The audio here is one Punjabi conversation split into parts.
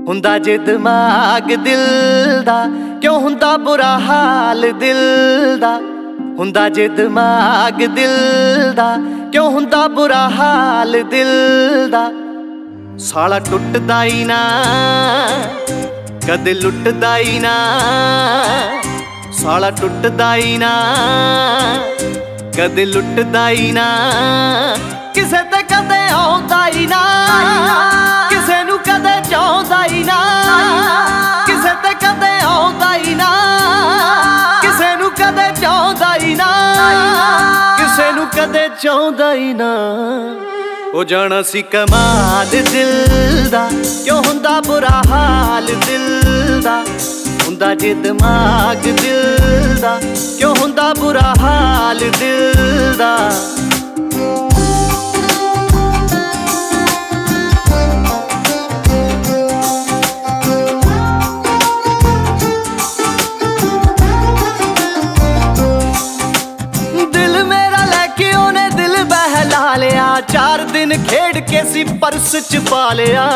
ਹੁੰਦਾ ਜੇ ਦਿਮਾਗ ਦਿਲ ਦਾ ਕਿਉਂ ਹੁੰਦਾ ਬੁਰਾ ਹਾਲ ਦਿਲ ਦਾ। ਹੁੰਦਾ ਜੇ ਦਿਮਾਗ ਦਿਲ ਦਾ ਕਿਉਂ ਹੁੰਦਾ ਬੁਰਾ ਹਾਲ ਦਿਲ ਦਾ। ਸਾਲਾ ਟੁੱਟਦਾ ਹੀ ਨਾ ਕਦੇ ਲੁੱਟਦਾ ਹੀ ਨਾ। ਸਾਲਾ ਟੁੱਟਦਾ ਹੀ ਨਾ ਕਦੇ ਲੁੱਟਦਾ ਹੀ ਨਾ। ਕਿਸੇ ਤੇ ਕਦੇ ਆਉਂਦਾ ਹੀ ਨਾ ਕਿਸੇ ਨੂੰ ਕਦੇ ਚਾਹੁੰਦਾ ਹੀ ਨਾ। ਕਿਸੇ ਤੇ ਕਦੇ ਆਉਂਦਾ ਹੀ ਨਾ ਕਿਸੇ ਨੂੰ ਕਦੇ ਚਾਹੁੰਦਾ ਹੀ ਨਾ। ਕਿਸੇ ਨੂੰ ਕਦੇ ਚਾਹੁੰਦਾ ਹੀ ਨਾ। ਉਹ ਜਾਣਾ ਸੀ ਕਮਾਲ ਦਿਲ ਦਾ ਕਿਉਂ ਹੁੰਦਾ ਬੁਰਾ ਹਾਲ ਦਿਲ ਦਾ। ਹੁੰਦਾ ਜੇ ਦਿਮਾਗ ਦਿਲ ਦਾ ਕਿਉਂ ਹੁੰਦਾ ਬੁਰਾ ਹਾਲ ਦਿਲ ਦਾ। ਦਿਲ ਮੇਰਾ ਲੈ ਕੇ ਉਹਨੇ ਦਿਲ ਬਹਿਲਾ ਲਿਆ। 4 ਦਿਨ ਖੇਡ ਕੇ ਸੀ ਪਰਸ ਚ ਪਾ ਲਿਆ।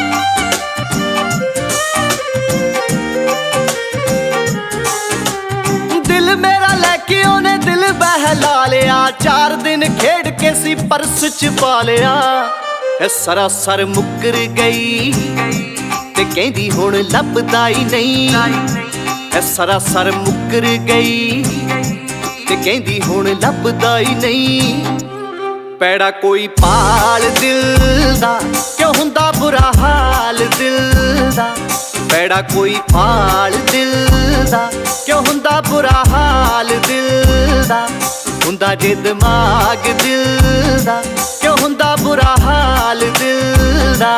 ਦਿਲ ਮੇਰਾ ਲੈ ਕੇ ਉਹਨੇ ਦਿਲ ਬਹਿਲਾ ਲਿਆ। 4 ਦਿਨ ਖੇਡ ਕੇ ਸੀ ਪਰਸ ਚ ਪਾ ਲਿਆ। ਇਹ ਸਰਾਸਰ ਮੁੱਕਰ ਗਈ ਤੇ ਕਹਿੰਦੀ ਹੁਣ ਲੱਭਦਾ ਹੀ ਨਹੀਂ। ਇਹ ਸਰਾਸਰ ਮੁੱਕਰ ਗਈ ਤੇ ਕਹਿੰਦੀ ਹੁਣ ਲੱਭਦਾ ਹੀ ਨਹੀਂ। ਪੈੜਾ ਕੋਈ ਪਾਲ ਦਿਲ ਦਾ ਕਿਉਂ ਹੁੰਦਾ ਬੁਰਾ ਹਾਲ ਦਿਲ ਦਾ। ਪੈੜਾ ਕੋਈ ਪਾਲ ਦਿਲ ਦਾ ਕਿਉਂ ਹੁੰਦਾ ਬੁਰਾ ਹਾਲ ਦਿਲ ਦਾ। ਹੁੰਦਾ ਜੇ ਦਿਮਾਗ ਦਿਲ ਦਾ ਕਿਉਂ ਹੁੰਦਾ ਬੁਰਾ ਹਾਲ ਦਿਲ ਦਾ।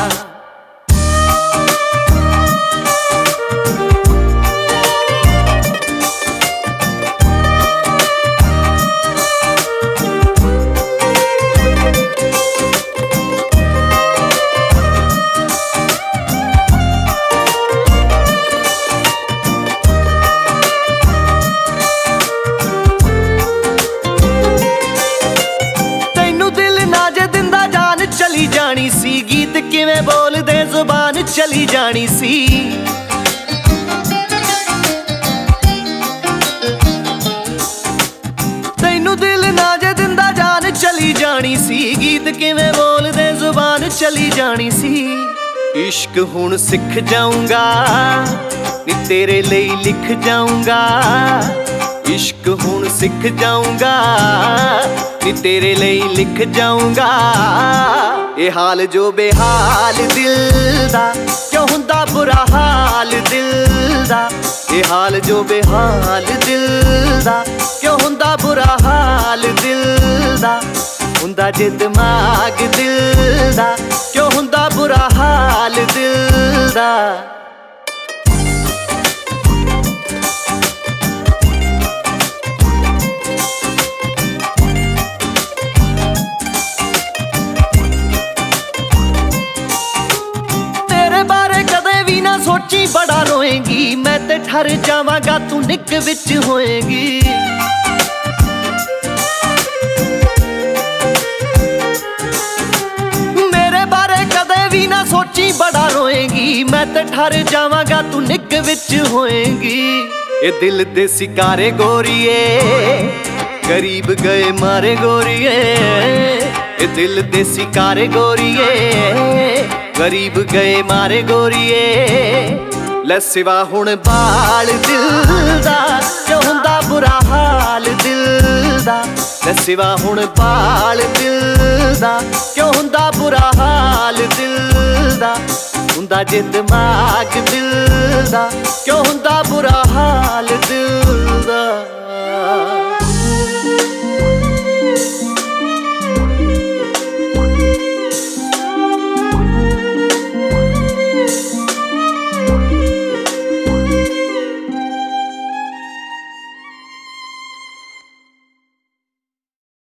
ਚਲੀ ਜਾਣੀ ਸੀ ਗੀਤ ਕਿਵੇਂ ਬੋਲਦੇ ਜ਼ੁਬਾਨ ਚਲੀ ਜਾਣੀ ਸੀ। ਤੈਨੂੰ ਦਿਲ ਨਾ ਜੇ ਦਿੰਦਾ ਜਾਨ ਚਲੀ ਜਾਣੀ ਸੀ। ਗੀਤ ਕਿਵੇਂ ਬੋਲਦੇ ਜ਼ੁਬਾਨ ਚਲੀ ਜਾਣੀ ਸੀ। ਇਸ਼ਕ ਹੁਣ ਸਿੱਖ ਜਾਊਂਗਾ ਨੀ ਤੇਰੇ ਲਈ ਲਿਖ ਜਾਊਂਗਾ। ਇਸ਼ਕ ਹੁਣ ਸਿੱਖ ਜਾਊਂਗਾ ਨੀ ਤੇਰੇ ਲਈ ਲਿਖ ਜਾਊਂਗਾ। ਇਹ ਹਾਲ ਜੋ ਬੇਹਾਲ ਦਿਲ ਦਾ ਕਿਉਂ ਹੁੰਦਾ ਬੁਰਾ ਹਾਲ ਦਿਲ ਦਾ। ਇਹ ਹਾਲ ਜੋ ਬੇਹਾਲ ਦਿਲ ਦਾ ਕਿਉਂ ਹੁੰਦਾ ਬੁਰਾ ਹਾਲ ਦਿਲ ਦਾ। ਹੁੰਦਾ ਜੇ ਦਿਮਾਗ ਦਿਲ ਦਾ ਕਿਉਂ ਹੁੰਦਾ ਬੁਰਾ ਹਾਲ ਦਿਲ ਦਾ। ਸੋਚੀ ਬੜਾ ਰੋਏਂਗੀ ਮੈਂ ਤੇ ਠਰ ਜਾਵਾਂਗਾ ਤੂੰ ਨਿੱਘ ਵਿੱਚ ਹੋਏਂਗੀ। ਮੇਰੇ ਬਾਰੇ ਕਦੇ ਵੀ ਨਾ ਸੋਚੀ ਬੜਾ ਰੋਏਂਗੀ ਮੈਂ ਤੇ ਠਰ ਜਾਵਾਂਗਾ ਤੂੰ ਨਿੱਘ ਵਿੱਚ ਹੋਏਂਗੀ। ਇਹ ਦਿਲ ਦੇ ਸਿਕਾਰੇ ਗੋਰੀਏ ਗਰੀਬ ਗਏ ਮਾਰੇ ਗੋਰੀਏ। ਇਹ ਦਿਲ ਦੇ ਸਿਕਾਰੇ ਗੋਰੀਏ ਗਰੀਬ ਗਏ ਮਾਰੇ ਗੋਰੀਏ। ਲੈ ਸਿਵਾ ਹੁਣ ਬਾਲ ਦਿਲ ਦਾ ਕਿਉਂ ਹੁੰਦਾ ਬੁਰਾ ਹਾਲ ਦਿਲ ਦਾ। ਲੈ ਸਿਵਾ ਹੁਣ ਬਾਲ ਦਿਲ ਦਾ ਕਿਉਂ ਹੁੰਦਾ ਬੁਰਾ ਹਾਲ ਦਿਲ ਦਾ। ਹੁੰਦਾ ਜੇ ਦਿਮਾਗ ਦਿਲ ਦਾ ਕਿਉਂ ਹੁੰਦਾ